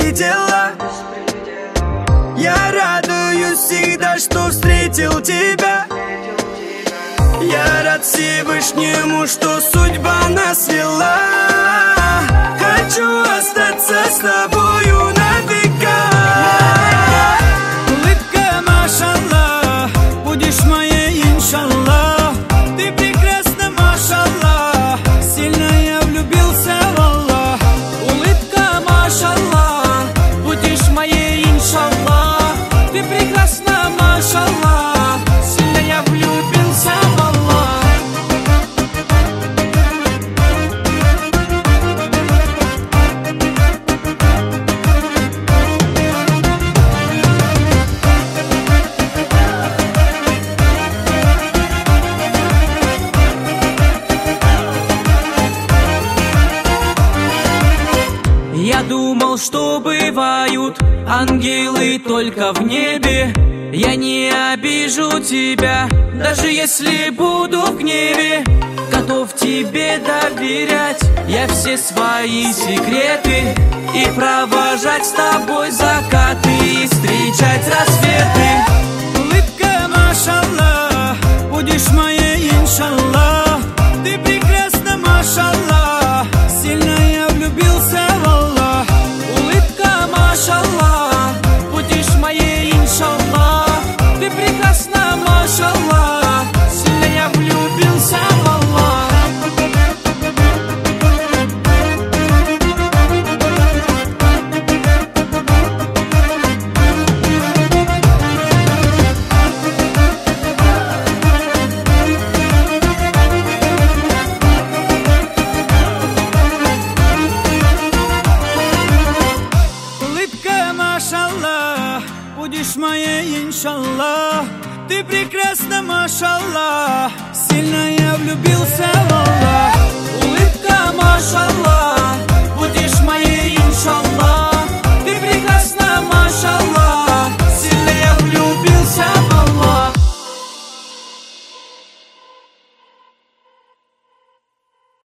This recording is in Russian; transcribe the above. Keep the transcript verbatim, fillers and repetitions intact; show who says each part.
Speaker 1: предела. Я радуюсь всегда, что встретил тебя. Я рад Всевышнему, что судьба нас свела. Хочу остаться с тобою навека. Улыбка, машаллах, будешь моей, иншаллах. Ты прекрасна, машаллах, сильно я влюбился в Аллах. Улыбка, машаллах, будешь моей, иншаллах. Ты прекрасна, машаллах, сильно я влюбился в Аллах. Я думал, что бывают ангелы только в небе. Я не обижу тебя, даже если буду в гневе. Готов тебе доверять я все свои секреты и провожать с тобой закаты и встречать рассветы. Улыбка, машаллах, будешь моей, иншаллах. Ты прекрасна, машаллах, сильно я влюбился в Аллах. Улыбка, машаллах, будешь моей, иншаллах. Ты прекрасна, машаллах, сильно я влюбился в Аллах. Улыбка, машаллах, будешь моей, иншаллах. Ты прекрасна, машаллах, сильно я влюбился в Аллах.